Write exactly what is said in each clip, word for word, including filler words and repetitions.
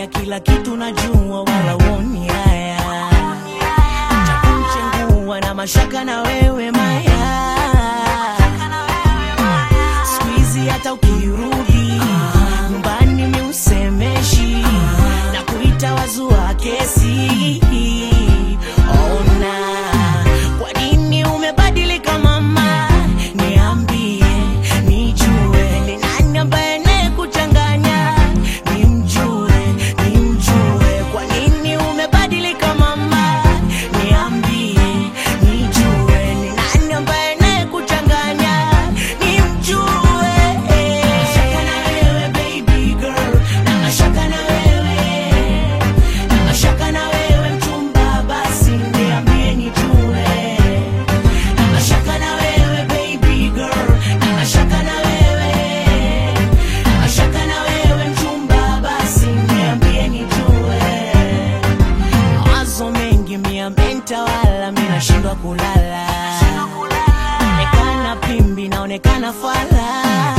kila kitu najua wala uoni haya. Chakumchengua na mashaka na wewe maya. Squeezy hata ukirudi nyumbani mi usemeshi na kuita wazua kesi. Ona kwa nini umebadilika mama, niambie nijue ni nani ambaye nekuchanganya. Nimjue, nimjue kwa nini umebadilika mama, niambie nijue ni nani ambaye nekuchanganya. Nimjue shaka na wewe baby girl, na shaka na wewe, na shaka na wewe mchumba, basi niambie nijue. Na shaka na wewe baby girl, na shaka na wewe, na shaka na wewe mchumba, basi niambie nijue. Mawazo mengi mia mentawala, mimi nashindwa kulala. Naonekana pimbi, naonekana fala,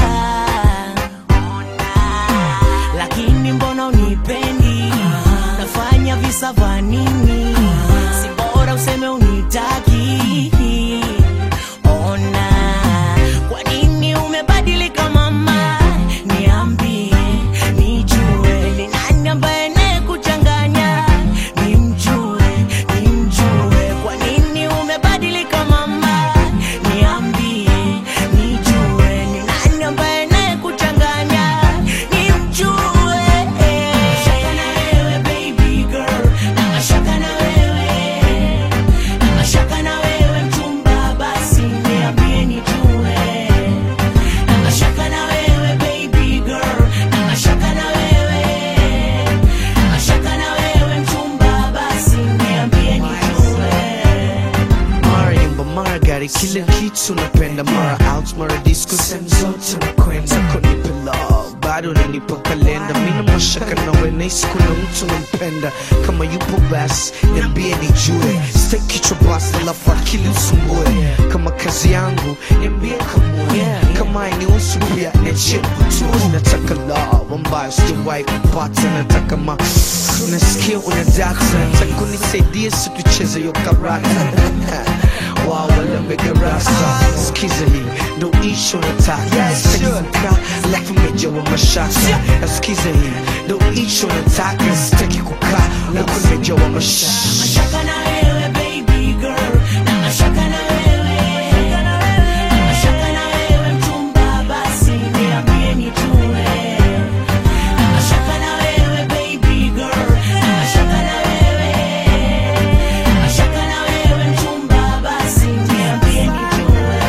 lakini mbona unipendi? Nafanya visa vya nini? Si bora useme unitaki. Ona kwa nini umebadilika mama, niambie nijue ni nani ambaye nekuchanganya. Nimjue, nimjue kwa nini umebadilika mama, niambie nijue ni nani ambaye nekuchanganya. Nimjue shaka na wewe baby girl, na shaka na wewe, na shaka na wewe mchumba, basi niambie nijue. Na shaka na wewe baby girl, na shaka na wewe, na shaka na wewe mchumba, basi niambie nijue. Mara nyumba mara gari, kila kitu napenda. Mara out mara disco, sehemu zote nakwenda. Kunipa love bado nanipa kalenda. Mina mashaka nawe nahisi kuna mtu nampenda. Kama yupo basi niambie nijue. Stay kichwa basi alafu akili usumbue. Kama kazi yangu niambie kamwe. Kama hainihusu pia niachie kutue. Nataka love ambayo sijawahi kupata. Nataka ma nasikia unadata. Nataka unisaidie si tucheze yo karata. Wow, wala mega rasta. Skiza hii ndo isho nataka. Sitaki kukaa alafu mejawa mashaka. Skiza hii ndo isho nataka. Sitaki kukaa alafu mejawa mashaka. Na shaka na wewe baby girl, na shaka na wewe, na shaka na wewe mchumba, basi niambie nijue. Na shaka na wewe baby girl, na shaka na wewe, na shaka na wewe mchumba, basi niambie nijue.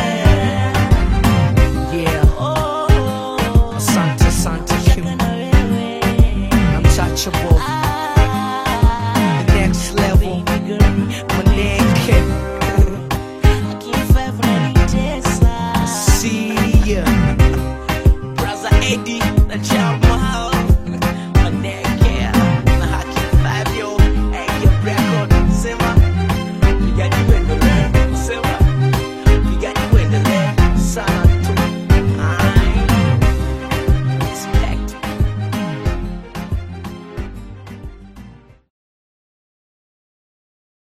Yeah, oh, Asante, asante, shaka na wewe, untouchable.